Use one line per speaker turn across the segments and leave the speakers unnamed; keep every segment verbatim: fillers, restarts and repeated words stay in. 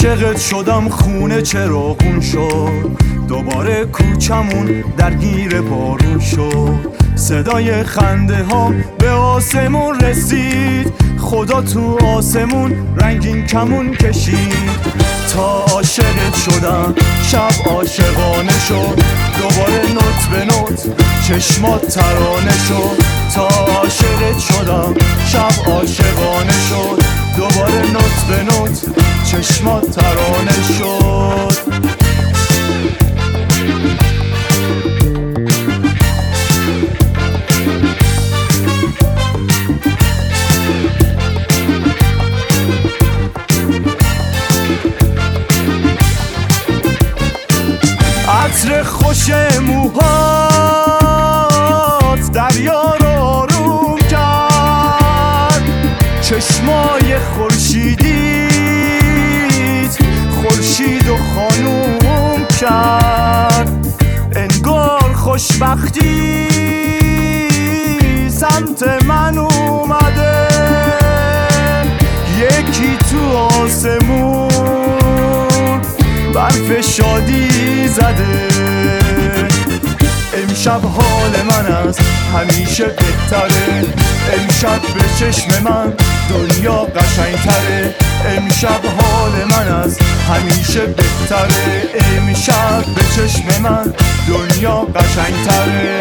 عاشقت شدم خونه چراغون شد، دوباره کوچمون درگیر بارون شد. صدای خنده ها به آسمون رسید، خدا تو آسمون رنگین کمون کشید. تا عاشقت شدم شب عاشقانه شد، دوباره نوت به نوت چشمات ترانه شد. تا عاشقت شدم شب عاشقانه شد، دوباره نوت به نوت چشمات ترانه شد. عطر خوش موهات دریا رو آروم کرد، چشمای خورشیدیت خورشید و خانوم کرد. انگار خوشبختی سمت من اومده، یکی تو آسمون برف شادی زده. امشب حال من از همیشه بهتره، امشب به چشم من دنیا قشنگتره. امشب حال من از همیشه بهتره، امشب به چشم من دنیا قشنگتره.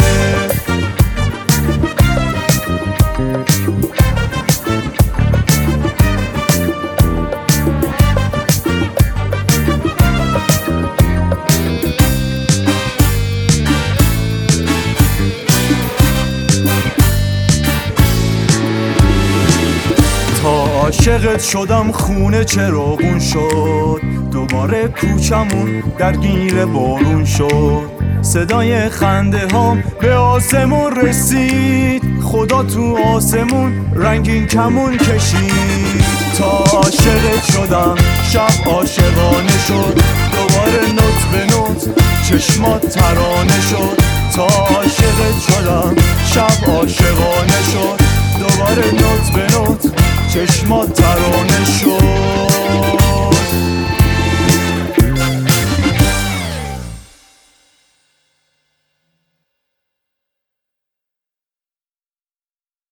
عاشقت شدم خونه چراغون شد، دوباره کوچمون درگیر بارون شد. صدای خنده ها به آسمون رسید، خدا تو آسمون رنگین کمون کشید. تا عاشقت شدم شب عاشقانه شد، دوباره نوت به نوت چشمات ترانه شد. تا عاشقت شدم شب عاشقانه شد، دوباره نوت به نوت چشمات ترانه شد.